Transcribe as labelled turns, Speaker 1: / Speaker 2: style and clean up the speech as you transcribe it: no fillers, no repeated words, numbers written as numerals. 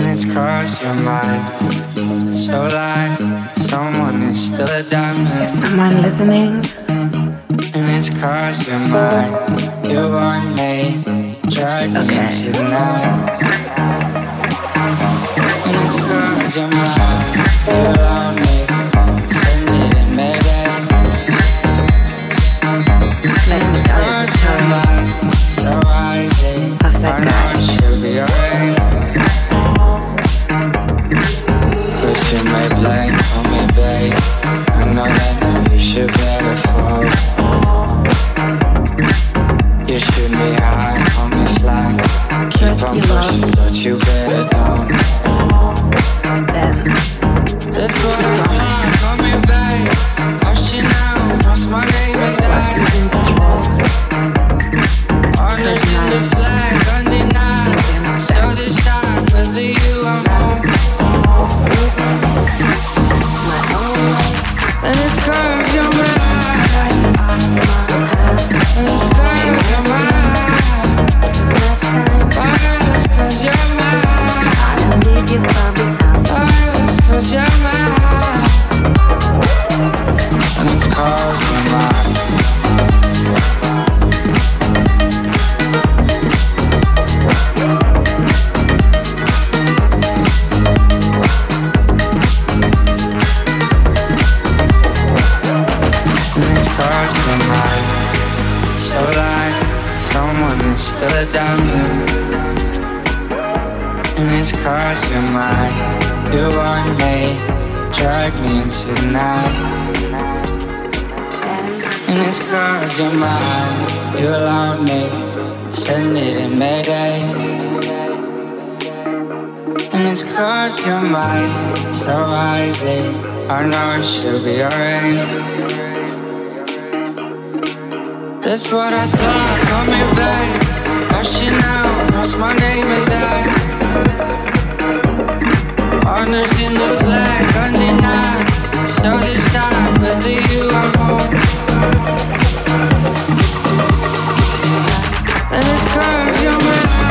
Speaker 1: it's crossed your mind. So like someone is still a diamond.
Speaker 2: Is someone listening?
Speaker 1: And it's crossed your mind. You want me, drag me into the night. And it's crossed your mind. You allow me, send it in Mayday. And it's crossed your mind. So easy, I know it should be alright. Cause you may blame on me, babe. I know that you should better fall. You shoot me high, on me fly. Keep on pushing, but you better don't. That's what I thought, on me, babe. Hush it now, cross my name and die. Honors in the flag, undenied. So this time, whether you or home. And it's cause you're mine. And it's cause you're mine. Oh, it's cause you're mine. Oh, it's cause you're mine. And it's cause you're mine. So like someone is still a diamond. And it's crossed your mind. You want me, drag me into the night. And it's crossed your mind. You allowed me, send it in Mayday. And it's crossed your mind. So wisely, I know it should be alright. That's what I thought, call me back. Hush it now, cross my name and die. Honors in the flag, undenied. So this time, whether you are home. And it's cause you're mine.